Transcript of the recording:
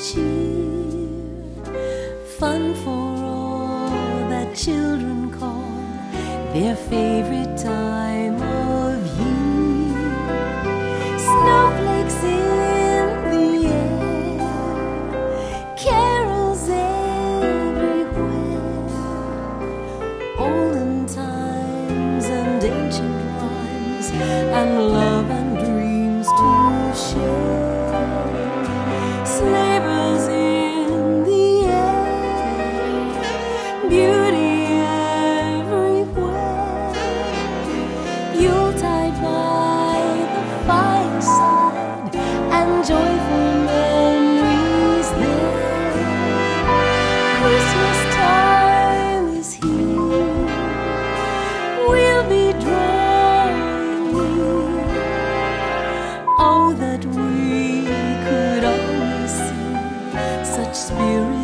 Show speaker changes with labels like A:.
A: cheer, fun for all that children call their favorite time of year. Snowflakes in the air, carols everywhere, olden times and ancient rhymes, and love and dreams to share. Sleigh bells in the air, beauty everywhere, Yuletide by the fireside, and joyful memories there. Christmas time is here, we'll be drawing near. Oh, that we could always see such spirit